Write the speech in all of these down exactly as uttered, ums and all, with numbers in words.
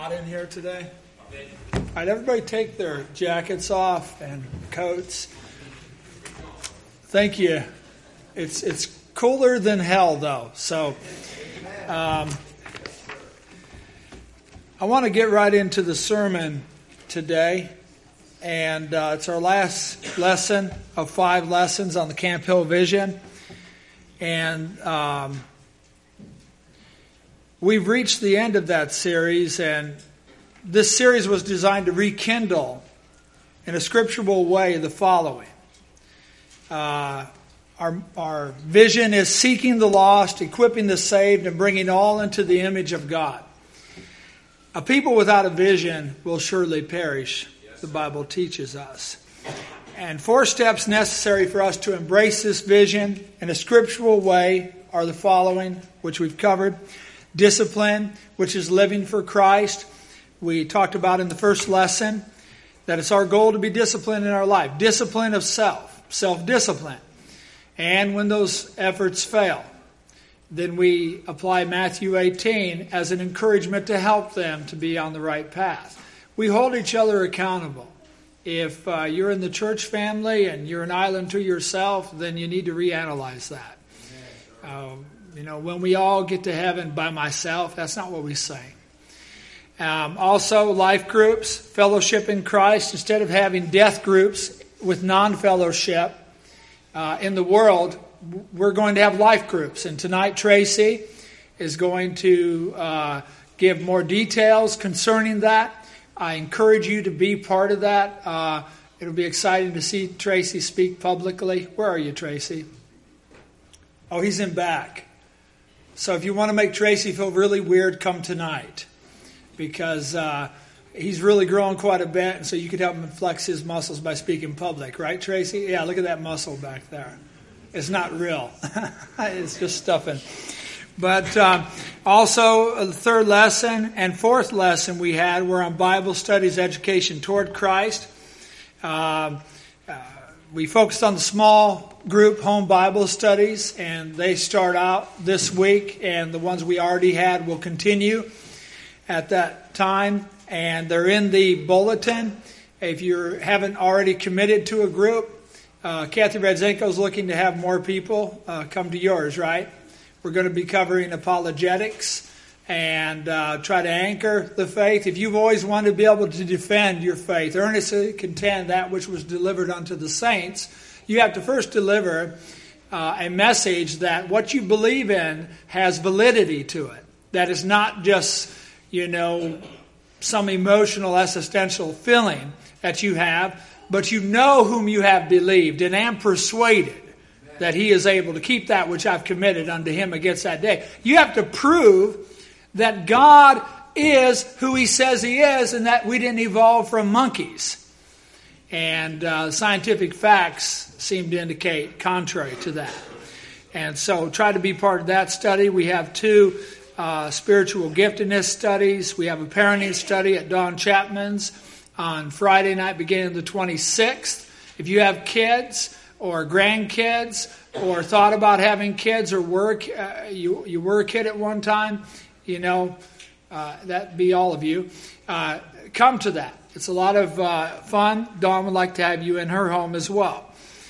Hot in here today? All right, everybody take their jackets off and coats. Thank you. It's it's cooler than hell, though. So um, I want to get right into the sermon today. And uh, it's our last lesson of five lessons on the Camp Hill Vision. And um, we've reached the end of that series, and this series was designed to rekindle in a scriptural way the following. Uh, our, our vision is seeking the lost, equipping the saved, and bringing all into the image of God. A people without a vision will surely perish, the Bible teaches us. And four steps necessary for us to embrace this vision in a scriptural way are the following, which we've covered. Discipline, which is living for Christ. We talked about in the first lesson that it's our goal to be disciplined in our life. Discipline of self, self-discipline. And when those efforts fail, then we apply Matthew eighteen as an encouragement to help them to be on the right path. We hold each other accountable. If uh, you're in the church family and you're an island to yourself, then you need to reanalyze that. Uh, you know, when we all get to heaven by myself, that's not what we say. Um, also, life groups, fellowship in Christ. Instead of having death groups with non-fellowship uh, in the world, we're going to have life groups. And tonight, Tracy is going to uh, give more details concerning that. I encourage you to be part of that. Uh, it'll be exciting to see Tracy speak publicly. Where are you, Tracy? Oh, he's in back. So if you want to make Tracy feel really weird, come tonight. Because uh, he's really growing quite a bit, and so you could help him flex his muscles by speaking public. Right, Tracy? Yeah, look at that muscle back there. It's not real. It's just stuffing. But um, also, the third lesson and fourth lesson we had were on Bible studies, education toward Christ. Uh, uh, we focused on the small group home Bible studies, and they start out this week, and the ones we already had will continue at that time. And they're in the bulletin. If you haven't already committed to a group, uh, Kathy Redzenko is looking to have more people uh, come to yours, right? We're going to be covering apologetics and uh, try to anchor the faith. If you've always wanted to be able to defend your faith, earnestly contend that which was delivered unto the saints, you have to first deliver uh, a message that what you believe in has validity to it. That is not just, you know, some emotional existential feeling that you have, but you know whom you have believed and am persuaded that he is able to keep that which I've committed unto him against that day. You have to prove that God is who he says he is and that we didn't evolve from monkeys. And uh, scientific facts seem to indicate contrary to that. And so try to be part of that study. We have two uh, spiritual giftedness studies. We have a parenting study at Don Chapman's on Friday night beginning the twenty-sixth. If you have kids or grandkids, or thought about having kids, or work, uh, you you were a kid at one time, you know, uh, that'd be all of you. Uh, come to that. It's a lot of uh, fun. Dawn would like to have you in her home as well.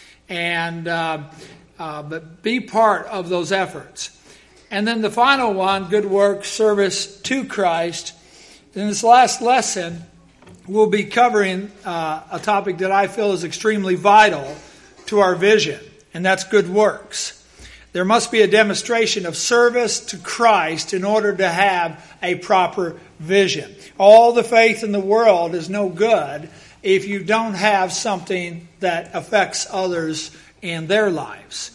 And uh, uh, but be part of those efforts. And then the final one, good work, service to Christ. In this last lesson, we'll be covering uh, a topic that I feel is extremely vital to our vision, and that's good works. There must be a demonstration of service to Christ in order to have a proper vision. All the faith in the world is no good if you don't have something that affects others in their lives.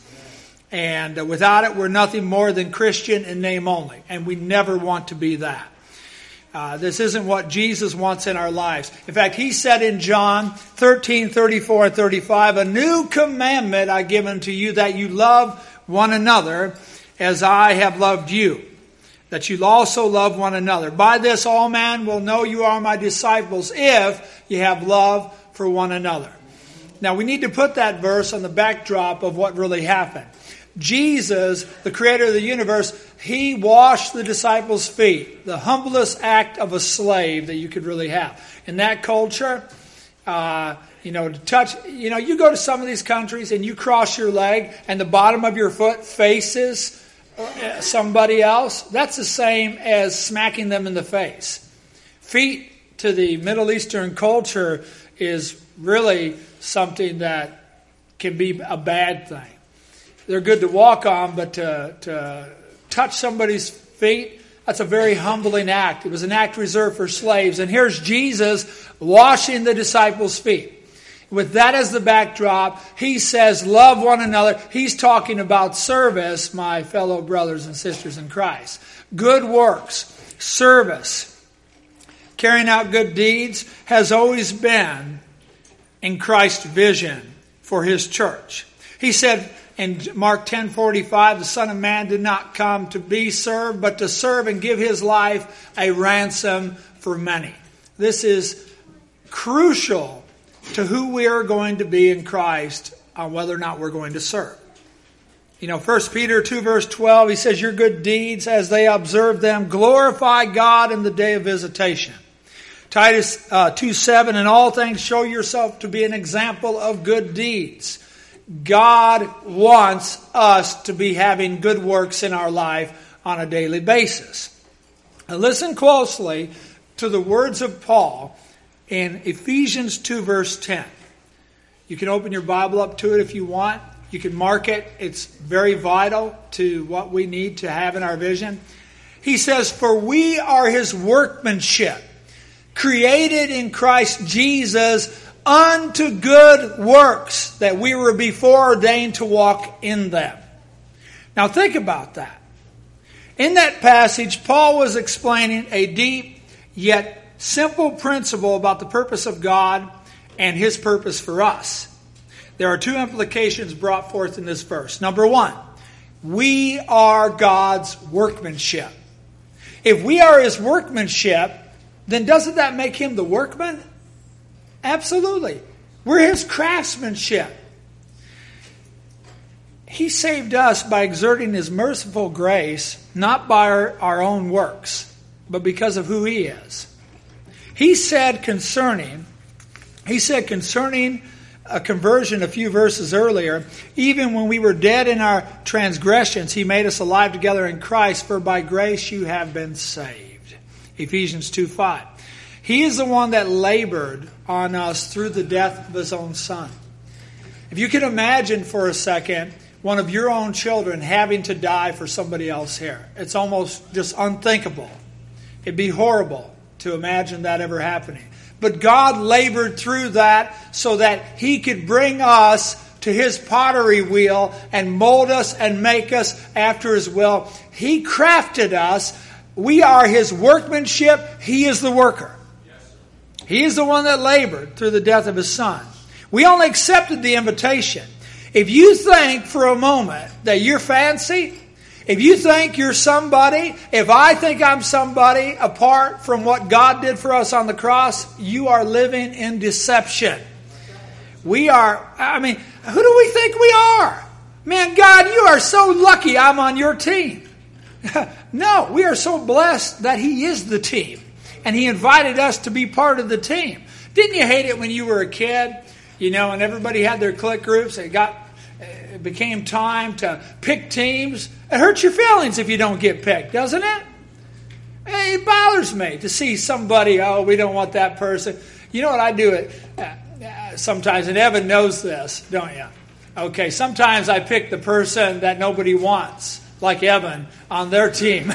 And without it, we're nothing more than Christian in name only, and we never want to be that. Uh, this isn't what Jesus wants in our lives. In fact, he said in John thirteen, thirty-four, and thirty-five, "A new commandment I give unto you, that you love one another as I have loved you, that you also love one another. By this all men will know you are my disciples, if you have love for one another." Now, we need to put that verse on the backdrop of what really happened. Jesus, the creator of the universe, he washed the disciples' feet. The humblest act of a slave that you could really have. In that culture, uh, you know, to touch, you know, you go to some of these countries and you cross your leg and the bottom of your foot faces somebody else. That's the same as smacking them in the face. Feet to the Middle Eastern culture is really something that can be a bad thing. They're good to walk on, but to, to touch somebody's feet, that's a very humbling act. It was an act reserved for slaves. And here's Jesus washing the disciples' feet. With that as the backdrop, he says, love one another. He's talking about service, my fellow brothers and sisters in Christ. Good works, service, carrying out good deeds has always been in Christ's vision for his church. He said, in Mark ten forty-five, the Son of Man did not come to be served, but to serve and give his life a ransom for many. This is crucial to who we are going to be in Christ on whether or not we're going to serve. You know, First Peter two verse twelve, he says, your good deeds as they observe them glorify God in the day of visitation. Titus uh, two seven, in all things show yourself to be an example of good deeds. God wants us to be having good works in our life on a daily basis. Now listen closely to the words of Paul in Ephesians two verse ten. You can open your Bible up to it if you want. You can mark it. It's very vital to what we need to have in our vision. He says, for we are his workmanship, created in Christ Jesus unto good works, that we were before ordained to walk in them. Now think about that. In that passage, Paul was explaining a deep yet simple principle about the purpose of God and his purpose for us. There are two implications brought forth in this verse. Number one, we are God's workmanship. If we are his workmanship, then doesn't that make him the workman? Absolutely. We're his craftsmanship. He saved us by exerting his merciful grace, not by our, our own works, but because of who he is. He said concerning, he said concerning a conversion a few verses earlier, even when we were dead in our transgressions, he made us alive together in Christ, for by grace you have been saved. Ephesians two five. He is the one that labored on us through the death of his own son. If you can imagine for a second one of your own children having to die for somebody else here, it's almost just unthinkable. It'd be horrible to imagine that ever happening. But God labored through that so that he could bring us to his pottery wheel and mold us and make us after his will. He crafted us. We are his workmanship. He is the worker. He is the one that labored through the death of his son. We only accepted the invitation. If you think for a moment that you're fancy, if you think you're somebody, if I think I'm somebody apart from what God did for us on the cross, you are living in deception. We are, I mean, who do we think we are? Man, God, you are so lucky I'm on your team. No, we are so blessed that he is the team. And he invited us to be part of the team. Didn't you hate it when you were a kid? You know, and everybody had their clique groups. It got, it became time to pick teams. It hurts your feelings if you don't get picked, doesn't it? It bothers me to see somebody, oh, we don't want that person. You know what I do it uh, sometimes, and Evan knows this, don't you? Okay, sometimes I pick the person that nobody wants, like Evan, on their team.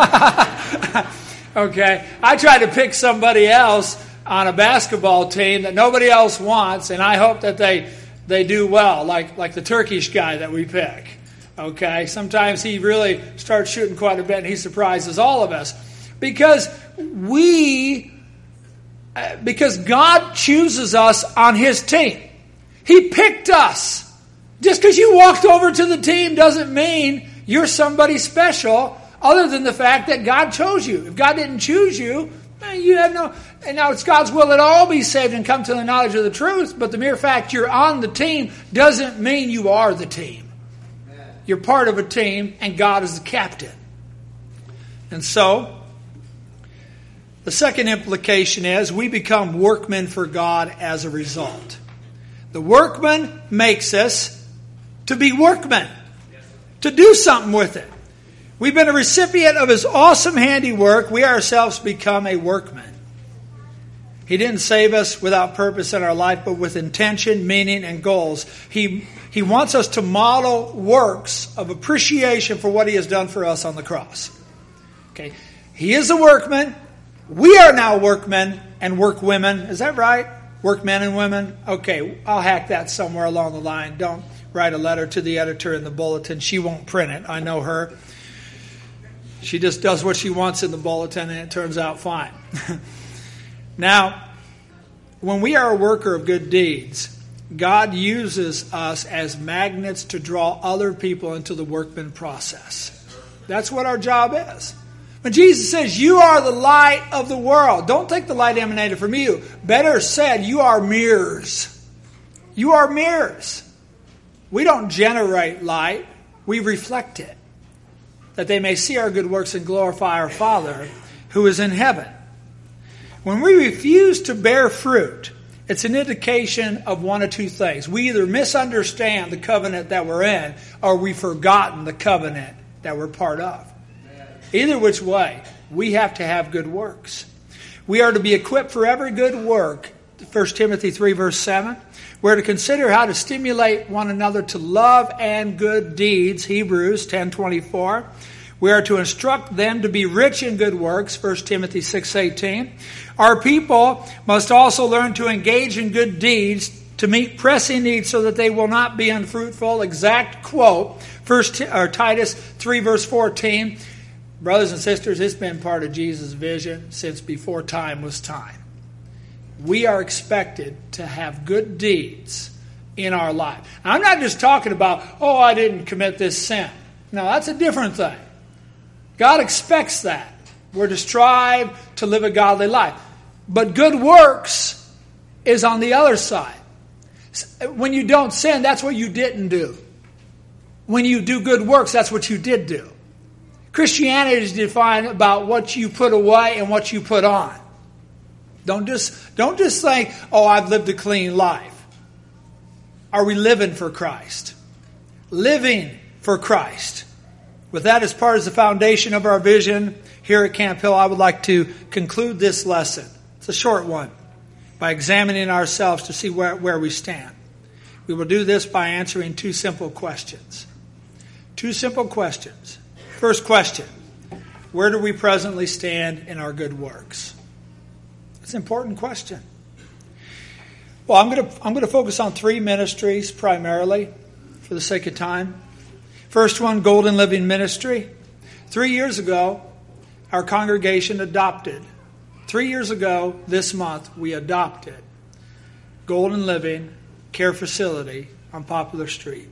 Okay, I try to pick somebody else on a basketball team that nobody else wants, and I hope that they they do well, like like the Turkish guy that we pick. Okay, sometimes he really starts shooting quite a bit, and he surprises all of us because we because God chooses us on his team. He picked us. Just because you walked over to the team doesn't mean you're somebody special. Other than the fact that God chose you. If God didn't choose you, you have no... And now it's God's will that all be saved and come to the knowledge of the truth. But the mere fact you're on the team doesn't mean you are the team. you're part of a team, and God is the captain. And so, the second implication is we become workmen for God as a result. The workman makes us to be workmen, to do something with it. We've been a recipient of His awesome handiwork. We ourselves become a workman. He didn't save us without purpose in our life, but with intention, meaning, and goals. He, he wants us to model works of appreciation for what He has done for us on the cross. Okay, He is a workman. We are now workmen and workwomen. Is that right? Workmen and women? Okay, I'll hack that somewhere along the line. Don't write a letter to the editor in the bulletin. She won't print it. I know her. She just does what she wants in the bulletin, and it turns out fine. Now, when we are a worker of good deeds, God uses us as magnets to draw other people into the workman process. That's what our job is. When Jesus says, you are the light of the world, don't think the light emanated from you. Better said, you are mirrors. You are mirrors. We don't generate light. We reflect it, that they may see our good works and glorify our Father who is in heaven. When we refuse to bear fruit, it's an indication of one of two things. We either misunderstand the covenant that we're in, or we've forgotten the covenant that we're part of. Either which way, we have to have good works. We are to be equipped for every good work. First Timothy three, verse seven. We're to consider how to stimulate one another to love and good deeds. Hebrews ten twenty-four. We are to instruct them to be rich in good works. First Timothy six eighteen. Our people must also learn to engage in good deeds to meet pressing needs so that they will not be unfruitful. Exact quote. First or Titus three, verse fourteen. Brothers and sisters, it's been part of Jesus' vision since before time was time. We are expected to have good deeds in our life. Now, I'm not just talking about, oh, I didn't commit this sin. No, that's a different thing. God expects that. We're to strive to live a godly life. But good works is on the other side. When you don't sin, that's what you didn't do. When you do good works, that's what you did do. Christianity is defined about what you put away and what you put on. Don't just, don't just think, oh, I've lived a clean life. Are we living for Christ? Living for Christ. With that as part of the foundation of our vision here at Camp Hill, I would like to conclude this lesson. It's a short one. By examining ourselves to see where, where we stand. We will do this by answering two simple questions. Two simple questions. First question, where do we presently stand in our good works? It's an important question. Well, I'm going to I'm going to focus on three ministries primarily for the sake of time. First one, Golden Living Ministry. Three years ago, our congregation adopted. Three years ago, this month, we adopted Golden Living Care Facility on Poplar Street.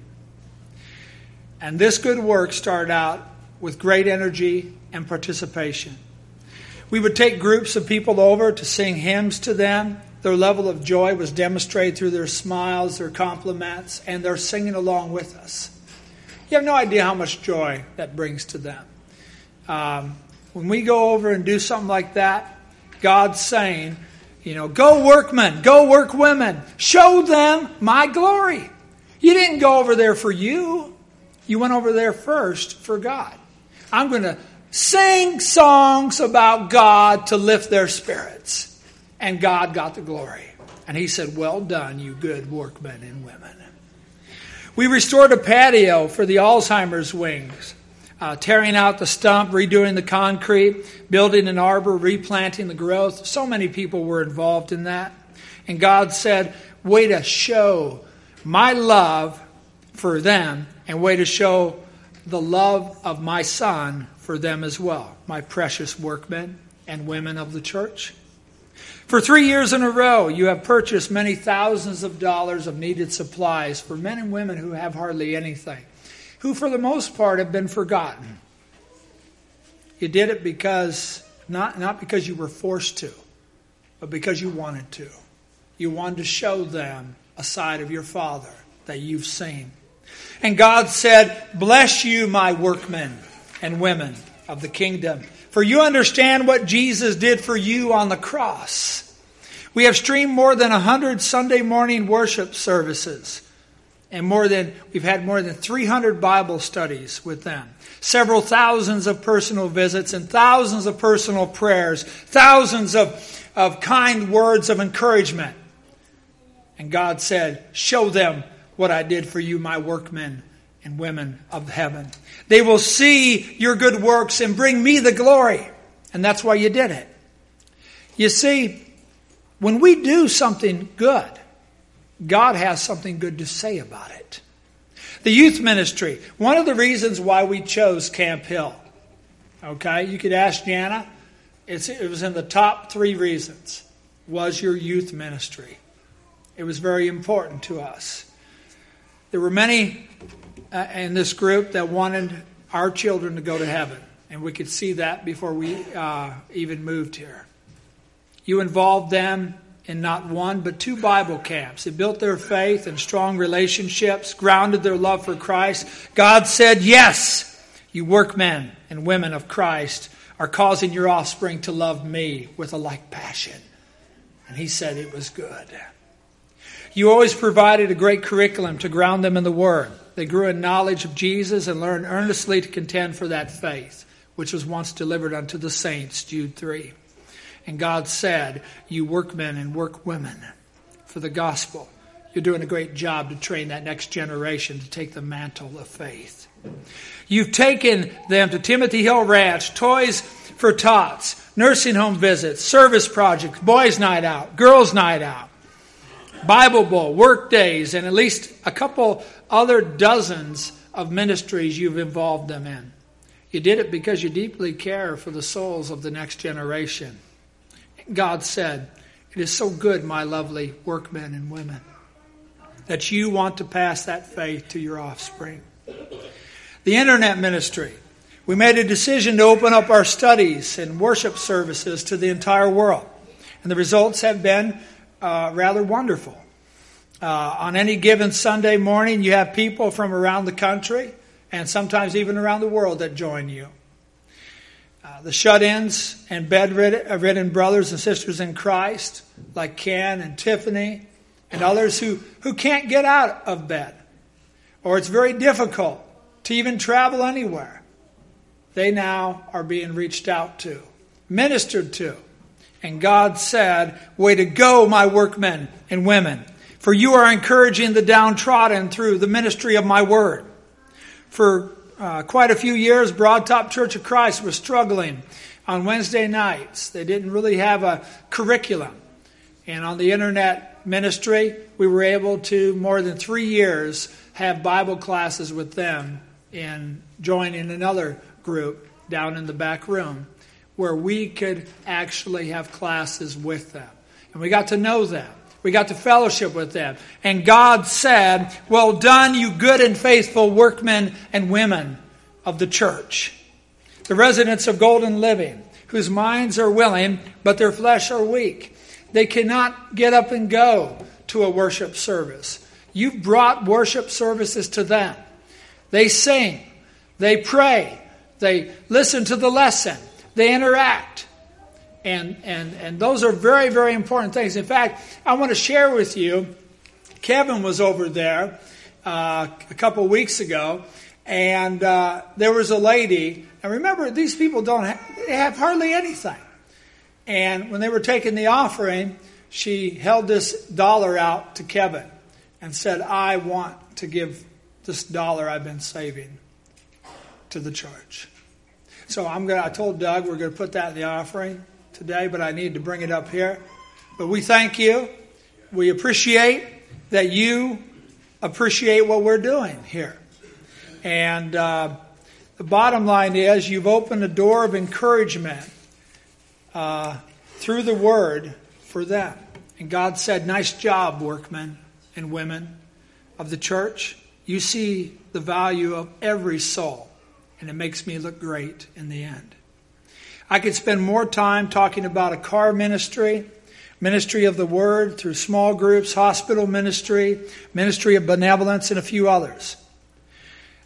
And this good work started out with great energy and participation. We would take groups of people over to sing hymns to them. Their level of joy was demonstrated through their smiles, their compliments, and their singing along with us. You have no idea how much joy that brings to them. Um, when we go over and do something like that, God's saying, you know, go workmen, go work women, show them my glory. You didn't go over there for you. You went over there first for God. I'm going to sing songs about God to lift their spirits. And God got the glory. And He said, well done, you good workmen and women. We restored a patio for the Alzheimer's wings, uh, tearing out the stump, redoing the concrete, building an arbor, replanting the growth. So many people were involved in that. And God said, way to show my love for them and way to show the love of my Son for them as well, my precious workmen and women of the church. For three years in a row, you have purchased many thousands of dollars of needed supplies for men and women who have hardly anything, who for the most part have been forgotten. You did it because, not, not because you were forced to, but because you wanted to. You wanted to show them a side of your Father that you've seen And God said, bless you, my workmen and women of the kingdom, for you understand what Jesus did for you on the cross. We have streamed more than one hundred Sunday morning worship services. And more than we've had more than three hundred Bible studies with them. Several thousands of personal visits and thousands of personal prayers. Thousands of, of kind words of encouragement. And God said, show them what I did for you, my workmen and women of heaven. They will see your good works and bring me the glory. And that's why you did it. You see, when we do something good, God has something good to say about it. The youth ministry, one of the reasons why we chose Camp Hill. Okay, you could ask Jana. It's, it was in the top three reasons. Was your youth ministry. It was very important to us. There were many uh, in this group that wanted our children to go to heaven. And we could see that before we uh, even moved here. You involved them in not one but two Bible camps. It built their faith and strong relationships, grounded their love for Christ. God said, yes, you workmen and women of Christ are causing your offspring to love me with a like passion. And he said it was good. You always provided a great curriculum to ground them in the Word. They grew in knowledge of Jesus and learned earnestly to contend for that faith, which was once delivered unto the saints, Jude three. And God said, you workmen and workwomen for the gospel, you're doing a great job to train that next generation to take the mantle of faith. You've taken them to Timothy Hill Ranch, Toys for Tots, nursing home visits, service projects, boys' night out, girls' night out, Bible Bowl, work days, and at least a couple other dozens of ministries you've involved them in. You did it because you deeply care for the souls of the next generation. God said, it is so good, my lovely workmen and women, that you want to pass that faith to your offspring. The internet ministry. We made a decision to open up our studies and worship services to the entire world. And the results have been uh, rather wonderful. Uh, on any given Sunday morning, you have people from around the country and sometimes even around the world that join you. Uh, the shut-ins and bedridden brothers and sisters in Christ, like Ken and Tiffany and others who, who can't get out of bed, or it's very difficult to even travel anywhere. They now are being reached out to, ministered to. And God said, way to go, my workmen and women, for you are encouraging the downtrodden through the ministry of my word. For Uh, quite a few years, Broad Top Church of Christ was struggling on Wednesday nights. They didn't really have a curriculum. And on the internet ministry, we were able to, more than three years, have Bible classes with them and join in another group down in the back room where we could actually have classes with them. And we got to know them. We got to fellowship with them. And God said, well done, you good and faithful workmen and women of the church. The residents of Golden Living, whose minds are willing, but their flesh are weak. They cannot get up and go to a worship service. You've brought worship services to them. They sing. They pray. They listen to the lesson. They interact. And, and, and those are very, very important things. In fact, I want to share with you, Kevin was over there uh, a couple weeks ago, and uh, there was a lady, and remember, these people don't have, they have hardly anything. And when they were taking the offering, she held this dollar out to Kevin and said, I want to give this dollar I've been saving to the church. So I'm gonna, I told Doug we're going to put that in the offering today, but I need to bring it up here. But we thank you. We appreciate that you appreciate what we're doing here. And uh, the bottom line is you've opened a door of encouragement uh, through the word for them. And God said, nice job, workmen and women of the church. You see the value of every soul, and it makes me look great in the end. I could spend more time talking about a car ministry, ministry of the word through small groups, hospital ministry, ministry of benevolence, and a few others.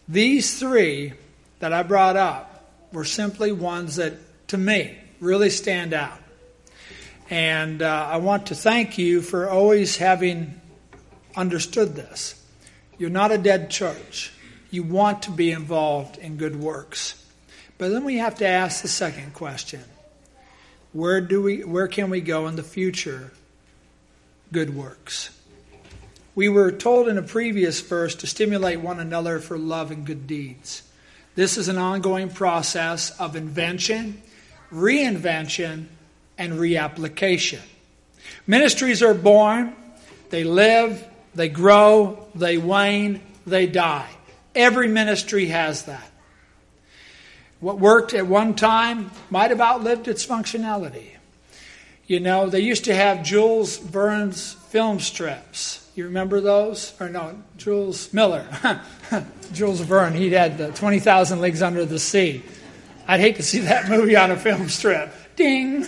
These three that I brought up were simply ones that, to me, really stand out. And uh, I want to thank you for always having understood this. You're not a dead church. You want to be involved in good works. But then we have to ask the second question. Where do we where can we go in the future? Good works. We were told in a previous verse to stimulate one another for love and good deeds. This is an ongoing process of invention, reinvention, and reapplication. Ministries are born, they live, they grow, they wane, they die. Every ministry has that. What worked at one time might have outlived its functionality. You know, they used to have Jules Verne's film strips. You remember those? Or no, Jules Miller. Jules Verne, he had the twenty thousand Leagues Under the Sea. I'd hate to see that movie on a film strip. Ding!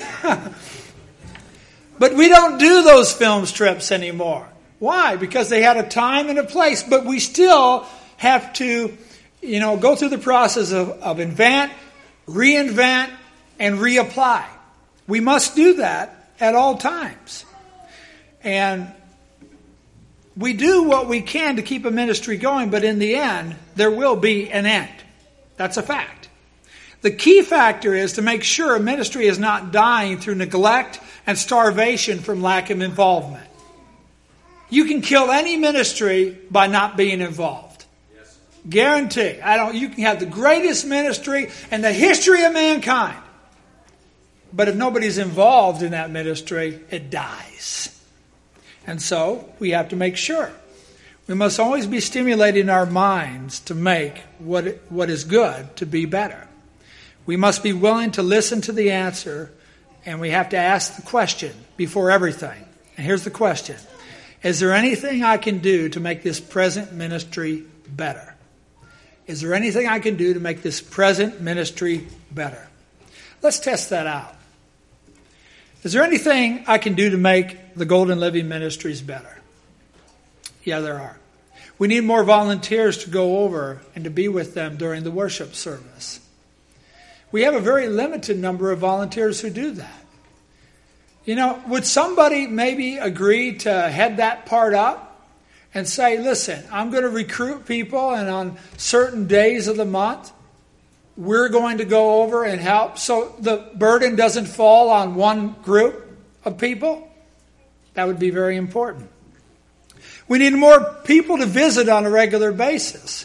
But we don't do those film strips anymore. Why? Because they had a time and a place, but we still have to, you know, go through the process of, of invent, reinvent, and reapply. We must do that at all times. And we do what we can to keep a ministry going, but in the end, there will be an end. That's a fact. The key factor is to make sure a ministry is not dying through neglect and starvation from lack of involvement. You can kill any ministry by not being involved. Yes. Guarantee. I don't. You can have the greatest ministry in the history of mankind, but if nobody's involved in that ministry, it dies. And so we have to make sure. We must always be stimulating our minds to make what what is good to be better. We must be willing to listen to the answer, and we have to ask the question before everything. And here's the question. Is there anything I can do to make this present ministry better? Is there anything I can do to make this present ministry better? Let's test that out. Is there anything I can do to make the Golden Living Ministries better? Yeah, there are. We need more volunteers to go over and to be with them during the worship service. We have a very limited number of volunteers who do that. You know, would somebody maybe agree to head that part up and say, listen, I'm going to recruit people, and on certain days of the month, we're going to go over and help so the burden doesn't fall on one group of people? That would be very important. We need more people to visit on a regular basis.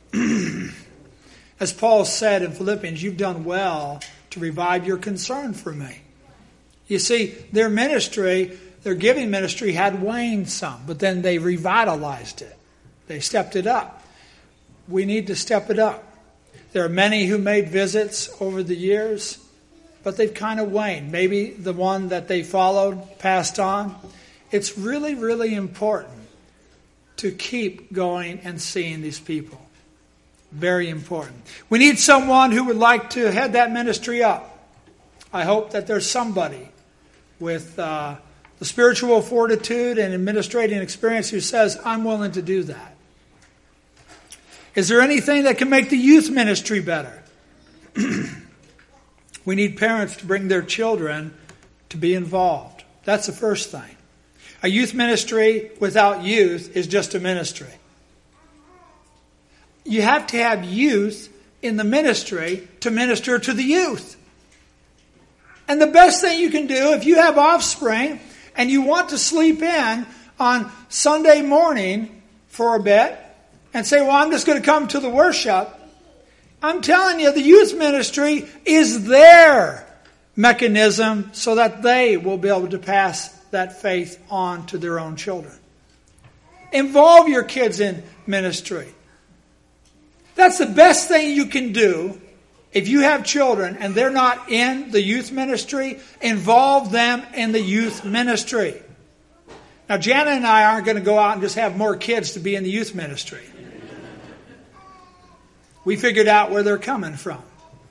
As Paul said in Philippians, you've done well to revive your concern for me. You see, their ministry, their giving ministry had waned some, but then they revitalized it. They stepped it up. We need to step it up. There are many who made visits over the years, but they've kind of waned. Maybe the one that they followed passed on. It's really, really important to keep going and seeing these people. Very important. We need someone who would like to head that ministry up. I hope that there's somebody with uh, the spiritual fortitude and administrating experience who says, I'm willing to do that. Is there anything that can make the youth ministry better? We need parents to bring their children to be involved. That's the first thing. A youth ministry without youth is just a ministry. You have to have youth in the ministry to minister to the youth. And the best thing you can do, if you have offspring and you want to sleep in on Sunday morning for a bit and say, well, I'm just going to come to the worship, I'm telling you, the youth ministry is their mechanism so that they will be able to pass that faith on to their own children. Involve your kids in ministry. That's the best thing you can do. If you have children and they're not in the youth ministry, involve them in the youth ministry. Now, Jana and I aren't going to go out and just have more kids to be in the youth ministry. We figured out where they're coming from.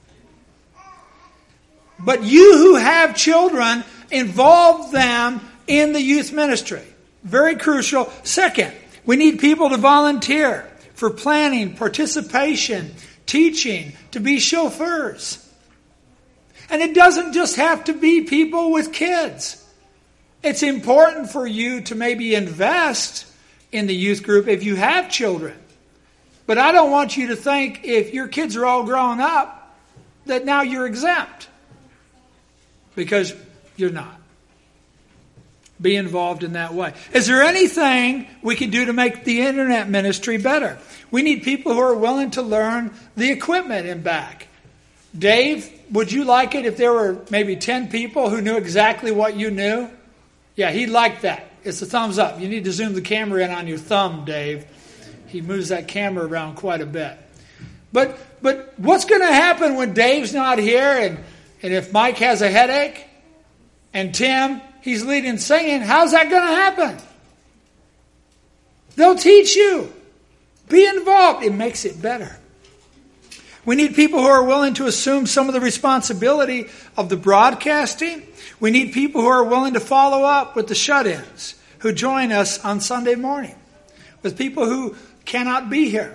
But you who have children, involve them in the youth ministry. Very crucial. Second, we need people to volunteer for planning, participation, teaching, to be chauffeurs. And it doesn't just have to be people with kids. It's important for you to maybe invest in the youth group if you have children. But I don't want you to think if your kids are all grown up that now you're exempt. Because you're not. Be involved in that way. Is there anything we can do to make the internet ministry better? We need people who are willing to learn the equipment in back. Dave, would you like it if there were maybe ten people who knew exactly what you knew? Yeah, he'd like that. It's a thumbs up. You need to zoom the camera in on your thumb, Dave. He moves that camera around quite a bit. But but what's going to happen when Dave's not here and, and if Mike has a headache and Tim, he's leading singing, how's that going to happen? They'll teach you. Be involved. It makes it better. We need people who are willing to assume some of the responsibility of the broadcasting. We need people who are willing to follow up with the shut-ins who join us on Sunday morning. With people who cannot be here.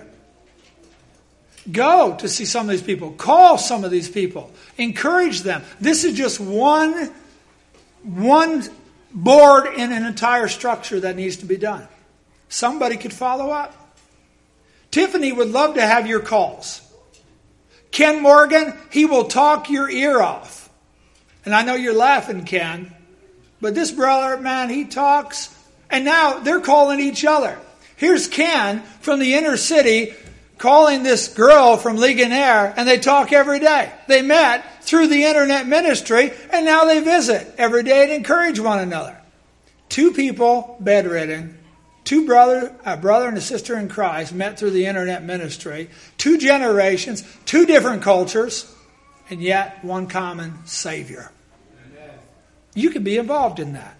Go to see some of these people. Call some of these people. Encourage them. This is just one, one board in an entire structure that needs to be done. Somebody could follow up. Tiffany would love to have your calls. Ken Morgan, he will talk your ear off. And I know you're laughing, Ken. But this brother, man, he talks. And now they're calling each other. Here's Ken from the inner city calling this girl from Ligonier, and they talk every day. They met through the internet ministry, and now they visit every day and encourage one another. Two people, bedridden, two brother, a brother and a sister in Christ met through the internet ministry, two generations, two different cultures, and yet one common Savior. You can be involved in that.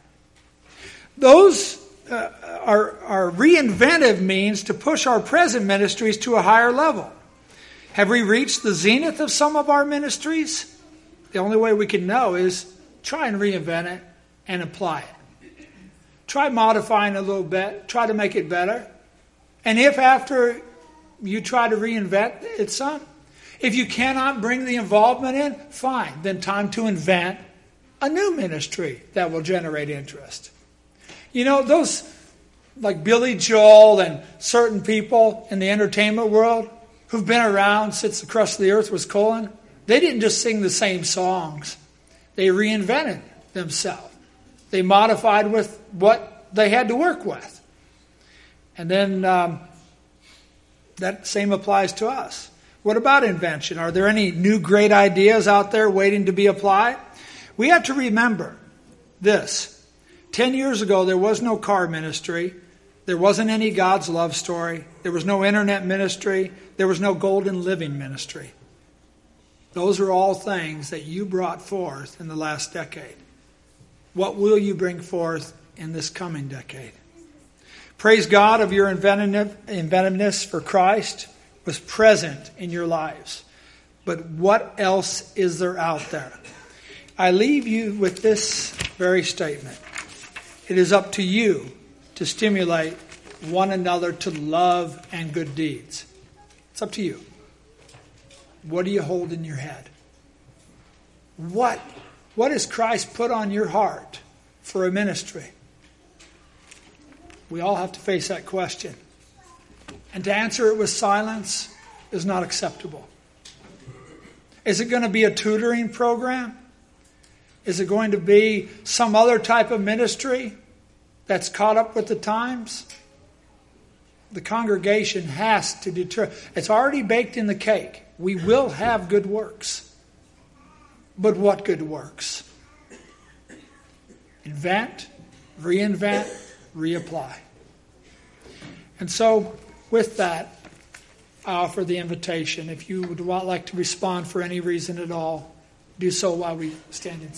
Those uh, are, are reinventive means to push our present ministries to a higher level. Have we reached the zenith of some of our ministries? The only way we can know is try and reinvent it and apply it. Try modifying a little bit. Try to make it better. And if after you try to reinvent it some, if you cannot bring the involvement in, fine. Then time to invent a new ministry that will generate interest. You know, those like Billy Joel and certain people in the entertainment world who've been around since the crust of the earth was colon, they didn't just sing the same songs. They reinvented themselves. They modified with what they had to work with. And then um, that same applies to us. What about invention? Are there any new great ideas out there waiting to be applied? We have to remember this. Ten years ago, there was no car ministry. There wasn't any God's love story. There was no internet ministry. There was no golden living ministry. Those are all things that you brought forth in the last decade. What will you bring forth in this coming decade? Praise God of your inventiveness for Christ was present in your lives. But what else is there out there? I leave you with this very statement. It is up to you to stimulate one another to love and good deeds. It's up to you. What do you hold in your head? What, what has Christ put on your heart for a ministry? We all have to face that question. And to answer it with silence is not acceptable. Is it going to be a tutoring program? Is it going to be some other type of ministry that's caught up with the times? The congregation has to deter. It's already baked in the cake. We will have good works. But what good works? Invent, reinvent, reapply. And so, with that, I offer the invitation. If you would like to respond for any reason at all, do so while we stand in